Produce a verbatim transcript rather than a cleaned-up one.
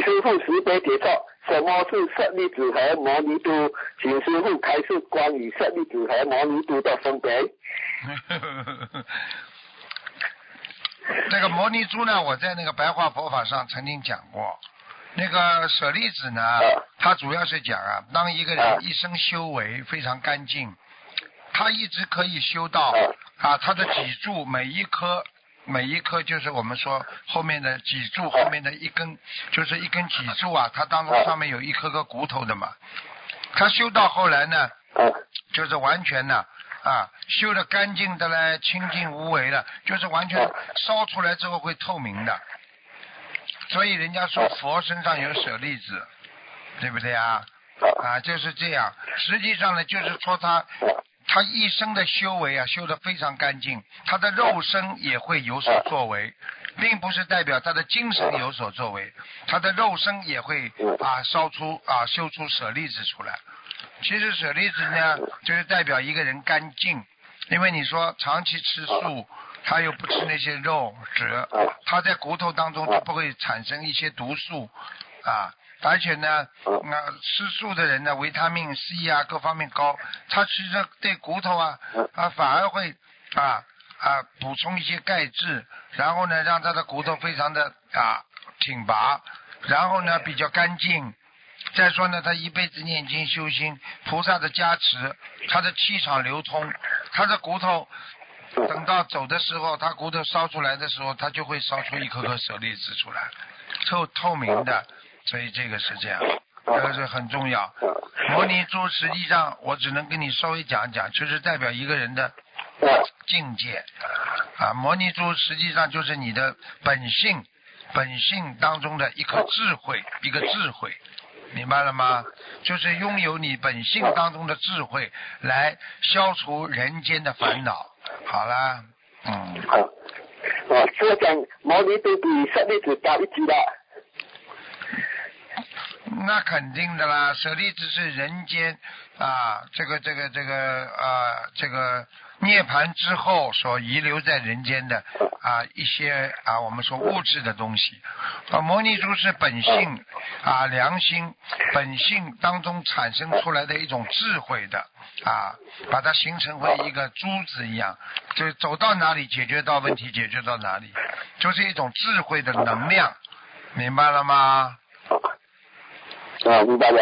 师傅慈悲解错，什么是舍利子和摩尼都？请师傅开示关于舍利子和摩尼都的分别。 这个摩尼珠呢，我在那个白话佛法上曾经讲过。那个舍利子呢，它主要是讲啊，当一个人一生修为非常干净，他一直可以修到啊，他的脊柱每一颗每一颗就是我们说后面的脊柱后面的一根，就是一根脊柱啊，它当中上面有一颗颗骨头的嘛。他修到后来呢，就是完全呢啊，修得干净的嘞，清净无为了，就是完全烧出来之后会透明的。所以人家说佛身上有舍利子，对不对啊？啊，就是这样。实际上呢，就是说他他一生的修为啊，修得非常干净，他的肉身也会有所作为，并不是代表他的精神有所作为，他的肉身也会啊烧出啊修出舍利子出来。其实舍利子呢，就是代表一个人干净，因为你说长期吃素。他又不吃那些肉质，他在骨头当中就不会产生一些毒素啊，而且呢，那吃素的人呢，维他命 C 啊各方面高，他其实对骨头啊啊反而会啊啊补充一些钙质，然后呢让他的骨头非常的啊挺拔，然后呢比较干净。再说呢，他一辈子念经修心，菩萨的加持，他的气场流通，他的骨头。等到走的时候，他骨头烧出来的时候，他就会烧出一颗颗舍利子出来，透透明的，所以这个是这样，这个是很重要。摩尼珠实际上我只能跟你稍微讲讲，就是代表一个人的境界啊。摩尼珠实际上就是你的本性，本性当中的一颗智慧，一个智慧。明白了吗？就是拥有你本性当中的智慧，来消除人间的烦恼。好了，嗯。 好，我是讲摩尼都比舍利子高一级的。 那肯定的啦，舍利子是人间啊，这个这个这个啊，这个涅槃之后所遗留在人间的啊一些啊我们说物质的东西。啊，摩尼珠是本性啊良心本性当中产生出来的一种智慧的啊，把它形成为一个珠子一样，就走到哪里解决到问题，解决到哪里，就是一种智慧的能量，明白了吗？ 啊，明白了。